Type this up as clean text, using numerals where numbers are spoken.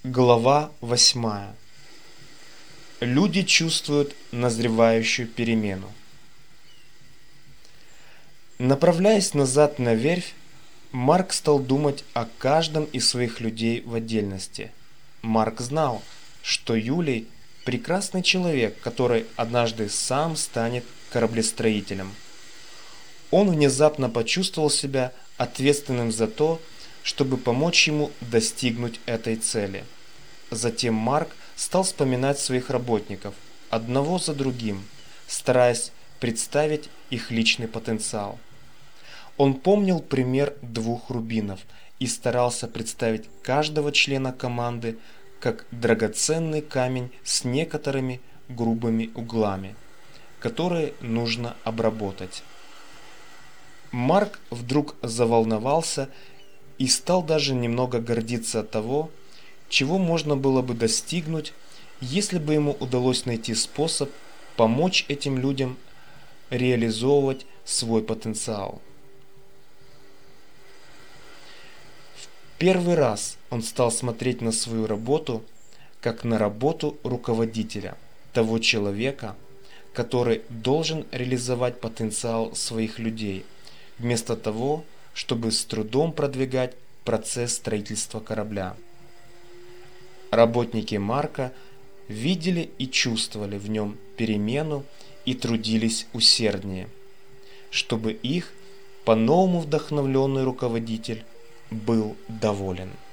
Глава 8. Люди чувствуют назревающую перемену. Направляясь назад на верфь, Марк стал думать о каждом из своих людей в отдельности. Марк знал, что Юлий – прекрасный человек, который однажды сам станет кораблестроителем. Он внезапно почувствовал себя ответственным за то, чтобы помочь ему достигнуть этой цели. Затем Марк стал вспоминать своих работников, одного за другим, стараясь представить их личный потенциал. Он помнил пример двух рубинов и старался представить каждого члена команды как драгоценный камень с некоторыми грубыми углами, которые нужно обработать. Марк вдруг заволновался и стал даже немного гордиться от того, чего можно было бы достигнуть, если бы ему удалось найти способ помочь этим людям реализовывать свой потенциал. В первый раз он стал смотреть на свою работу как на работу руководителя, того человека, который должен реализовать потенциал своих людей, вместо того, чтобы с трудом продвигать процесс строительства корабля. Работники Марка видели и чувствовали в нем перемену и трудились усерднее, чтобы их по-новому вдохновленный руководитель был доволен.